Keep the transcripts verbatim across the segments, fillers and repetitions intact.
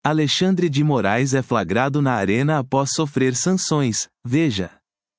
Alexandre de Moraes é flagrado na Arena após sofrer sanções, veja.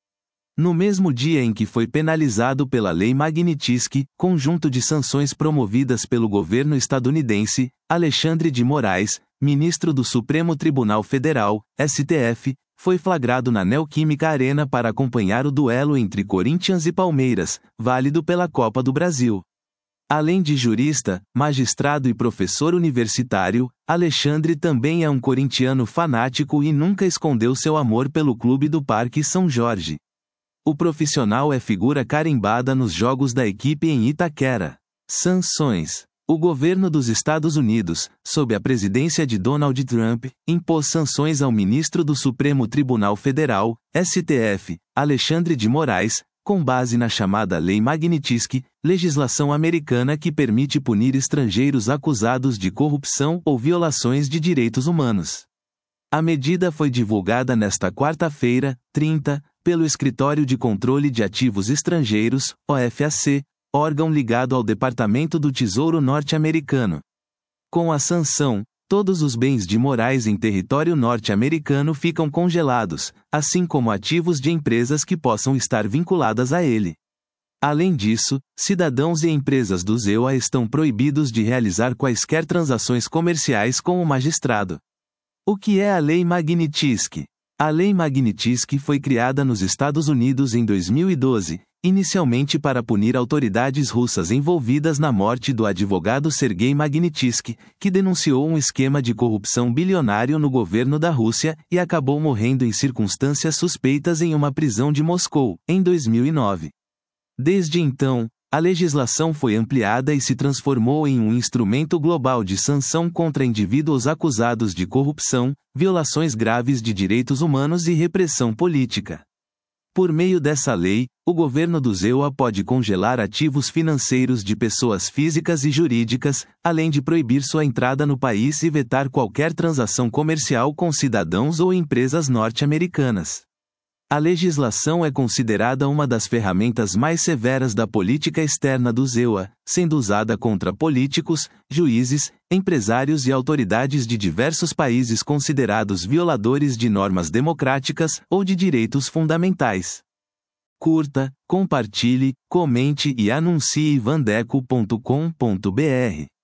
No mesmo dia em que foi penalizado pela Lei Magnitsky, conjunto de sanções promovidas pelo governo estadunidense, Alexandre de Moraes, ministro do Supremo Tribunal Federal, S T F, foi flagrado na Neoquímica Arena para acompanhar o duelo entre Corinthians e Palmeiras, válido pela Copa do Brasil. Além de jurista, magistrado e professor universitário, Alexandre também é um corintiano fanático e nunca escondeu seu amor pelo clube do Parque São Jorge. O profissional é figura carimbada nos jogos da equipe em Itaquera. Sanções. O governo dos Estados Unidos, sob a presidência de Donald Trump, impôs sanções ao ministro do Supremo Tribunal Federal, S T F, Alexandre de Moraes, com base na chamada Lei Magnitsky, legislação americana que permite punir estrangeiros acusados de corrupção ou violações de direitos humanos. A medida foi divulgada nesta quarta-feira, trinta, pelo Escritório de Controle de Ativos Estrangeiros, O F A C, órgão ligado ao Departamento do Tesouro norte-americano. Com a sanção, todos os bens de Moraes em território norte-americano ficam congelados, assim como ativos de empresas que possam estar vinculadas a ele. Além disso, cidadãos e empresas do Z E U A estão proibidos de realizar quaisquer transações comerciais com o magistrado. O que é a Lei Magnitsky? A Lei Magnitsky foi criada nos Estados Unidos em dois mil e doze, inicialmente para punir autoridades russas envolvidas na morte do advogado Sergei Magnitsky, que denunciou um esquema de corrupção bilionário no governo da Rússia e acabou morrendo em circunstâncias suspeitas em uma prisão de Moscou, em dois mil e nove. Desde então, a legislação foi ampliada e se transformou em um instrumento global de sanção contra indivíduos acusados de corrupção, violações graves de direitos humanos e repressão política. Por meio dessa lei, o governo do Z E U A pode congelar ativos financeiros de pessoas físicas e jurídicas, além de proibir sua entrada no país e vetar qualquer transação comercial com cidadãos ou empresas norte-americanas. A legislação é considerada uma das ferramentas mais severas da política externa do Z E U A, sendo usada contra políticos, juízes, empresários e autoridades de diversos países considerados violadores de normas democráticas ou de direitos fundamentais. Curta, compartilhe, comente e anuncie vandeco ponto com ponto br.